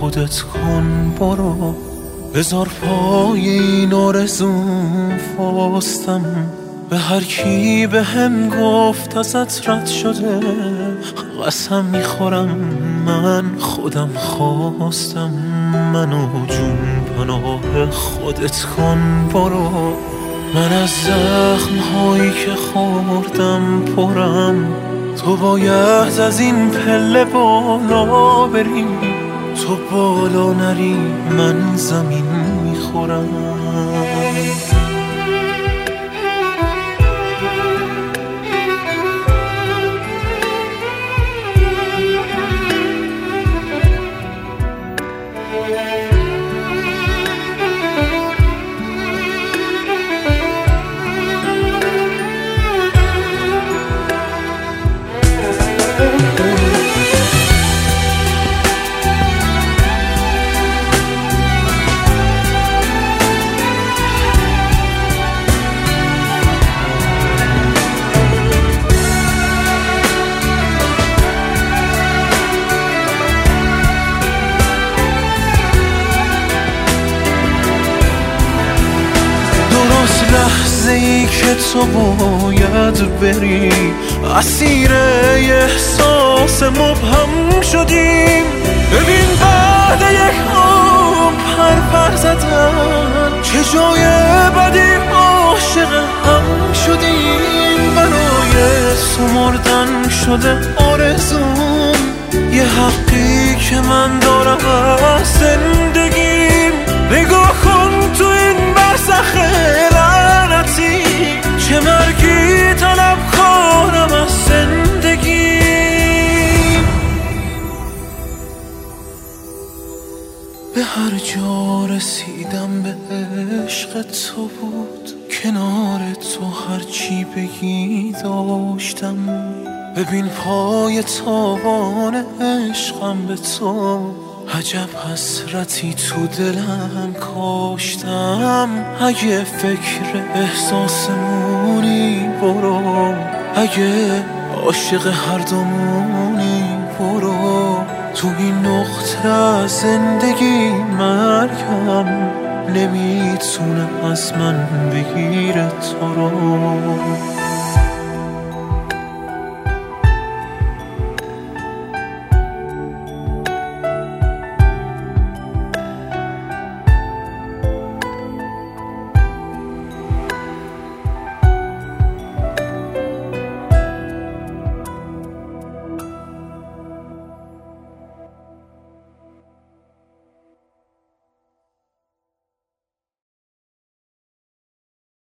خودت کن برو، بذار پای این آرزوم فاستم. به هر کی به هم گفت ازت رد شده، قسم میخورم من خودم خواستم. منو جون پناه خودت کن برو، من از زخم هایی که خوردم پرم. تو باید از این پله بالا بری، تو بالا نری من زمین میخورم. لحظه ای که تو باید بری، اسیر احساس مبهم شدیم. ببین بعد یک عمر پر زدن، چه جای بدی عاشق هم شدیم. برای سمردن شده آرزوم، یه حقی که من دارم از زندگیم. نگاه کن تو این برزخ لعنتی، چه مرگی طلب کنم از زندگی. به هر جا رسیدم به عشق تو بود، کنار تو هرچی بگی داشتم. ببین پای تابان عشقم به تو، عجب حسرتی تو دلم کاشتم. اگه فکر احساسمونی برو، اگه عاشق هر دومونی برو. تو این نقطه از زندگی مرگم نمیتونه از من بگیره تو رو.